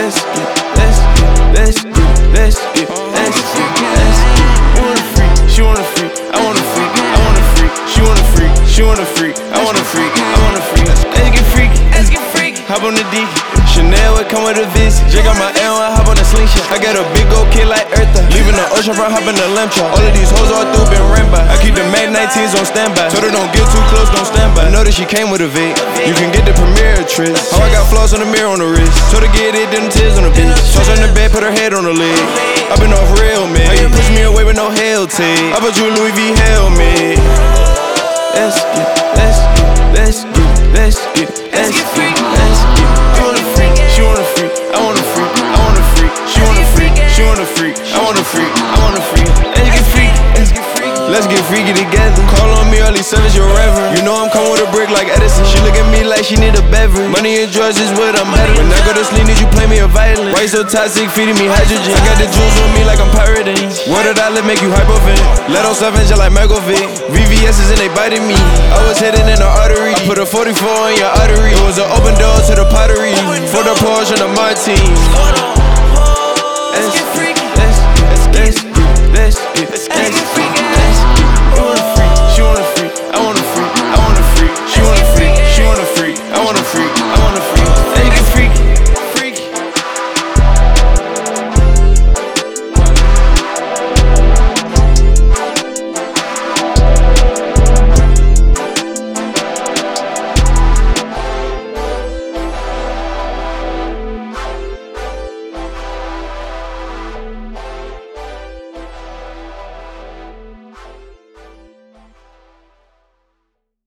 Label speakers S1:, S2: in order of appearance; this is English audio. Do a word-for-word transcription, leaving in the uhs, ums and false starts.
S1: let's get, let's get, let's get, let's get, let's get, let's get. You want a freak, she want a freak, I want a freak, I want a freak, she want a freak, she want a freak, I want a freak, I want a freak. Let's get freaky, let's get freaky. Hop on the D, Chanel would come with a Viz. Jig on my L, I hop on the slingshot. I got a big old kid like Eartha. Leaving the ocean front, hop in the lamp truck. All of these hoes all through been ran by. I keep the Mac nineteens on standby. Told her don't get too close, don't stand by. Know that she came with a vape. You can get the premiere tris. How I got flaws on the mirror on the wrist. Told her get it, then tears on the bitch. Toss on the bed, put her head on the leg. I been off real, man. How you push me away with no hell tape? I put you in Louis V, hell, man. Let's get, let's get, let's get, let's get, let's get, let's get. You want a freak, she want a freak, I want a freak, I want a freak, she want a freak, she want a freak, I want a freak, I want a freak. Let's get freaky, let's get freaky, let's get freaky together. Call on me early seven, you're reverend. You know I'm coming with a brick like Edison. She look at me like she need a beverage. Money and drugs is what I'm better. When I go to sleep, need you play me a violin. Why you so toxic, feeding me hydrogen? I got the jewels on me like I'm pirating. What did I let make you hypovent? Let on stuff just like Megovic. V V S is and they biting me. I was hitting in the artery. I put a forty-four in your artery. It was an open door to the pottery. For the Porsche and the Martine.